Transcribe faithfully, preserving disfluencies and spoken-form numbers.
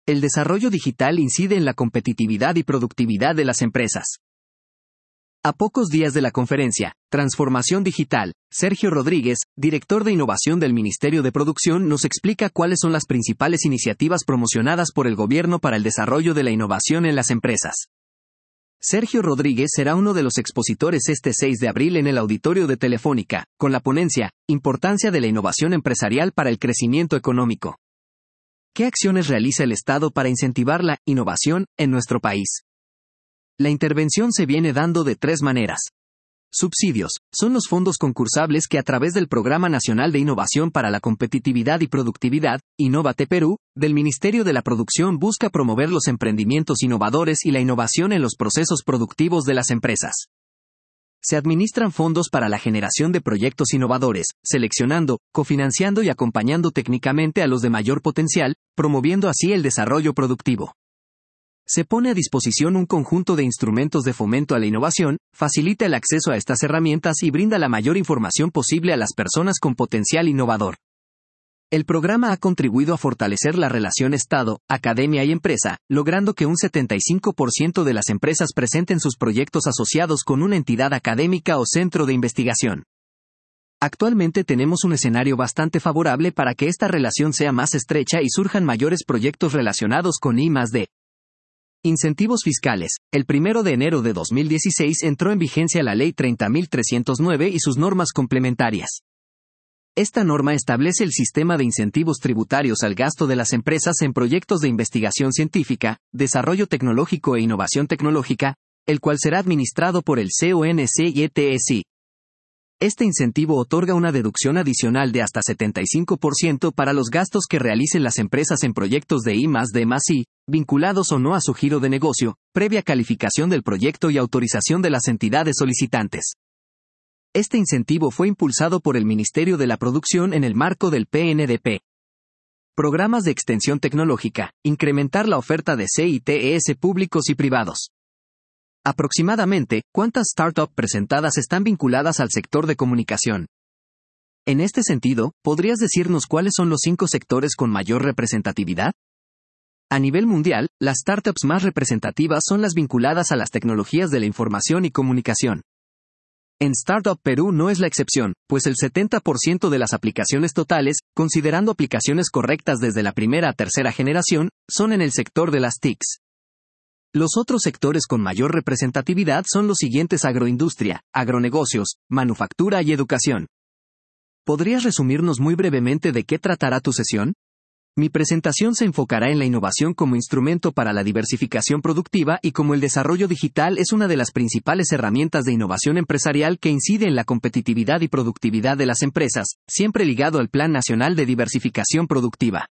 El desarrollo digital incide en la competitividad y productividad de las empresas. A pocos días de la conferencia, Transformación Digital, Sergio Rodríguez, director de innovación del Ministerio de Producción, nos explica cuáles son las principales iniciativas promocionadas por el gobierno para el desarrollo de la innovación en las empresas. Sergio Rodríguez será uno de los expositores este seis de abril en el auditorio de Telefónica, con la ponencia Importancia de la innovación empresarial para el crecimiento económico. ¿Qué acciones realiza el Estado para incentivar la innovación en nuestro país? La intervención se viene dando de tres maneras. Subsidios son los fondos concursables que a través del Programa Nacional de Innovación para la Competitividad y Productividad, Innovate Perú, del Ministerio de la Producción busca promover los emprendimientos innovadores y la innovación en los procesos productivos de las empresas. Se administran fondos para la generación de proyectos innovadores, seleccionando, cofinanciando y acompañando técnicamente a los de mayor potencial, promoviendo así el desarrollo productivo. Se pone a disposición un conjunto de instrumentos de fomento a la innovación, facilita el acceso a estas herramientas y brinda la mayor información posible a las personas con potencial innovador. El programa ha contribuido a fortalecer la relación Estado, academia y empresa, logrando que un setenta y cinco por ciento de las empresas presenten sus proyectos asociados con una entidad académica o centro de investigación. Actualmente tenemos un escenario bastante favorable para que esta relación sea más estrecha y surjan mayores proyectos relacionados con I más D. Incentivos fiscales. El primero de enero de dos mil dieciséis entró en vigencia la Ley treinta mil trescientos nueve y sus normas complementarias. Esta norma establece el sistema de incentivos tributarios al gasto de las empresas en proyectos de investigación científica, desarrollo tecnológico e innovación tecnológica, el cual será administrado por el C O N C y T S I. Este incentivo otorga una deducción adicional de hasta setenta y cinco por ciento para los gastos que realicen las empresas en proyectos de I más D más I, vinculados o no a su giro de negocio, previa calificación del proyecto y autorización de las entidades solicitantes. Este incentivo fue impulsado por el Ministerio de la Producción en el marco del P N D P. Programas de extensión tecnológica, incrementar la oferta de C I T S públicos y privados. Aproximadamente, ¿cuántas startups presentadas están vinculadas al sector de comunicación? En este sentido, ¿podrías decirnos cuáles son los cinco sectores con mayor representatividad? A nivel mundial, las startups más representativas son las vinculadas a las tecnologías de la información y comunicación. En Startup Perú no es la excepción, pues el setenta por ciento de las aplicaciones totales, considerando aplicaciones correctas desde la primera a tercera generación, son en el sector de las T I Cs. Los otros sectores con mayor representatividad son los siguientes: agroindustria, agronegocios, manufactura y educación. ¿Podrías resumirnos muy brevemente de qué tratará tu sesión? Mi presentación se enfocará en la innovación como instrumento para la diversificación productiva y cómo el desarrollo digital es una de las principales herramientas de innovación empresarial que incide en la competitividad y productividad de las empresas, siempre ligado al Plan Nacional de Diversificación Productiva.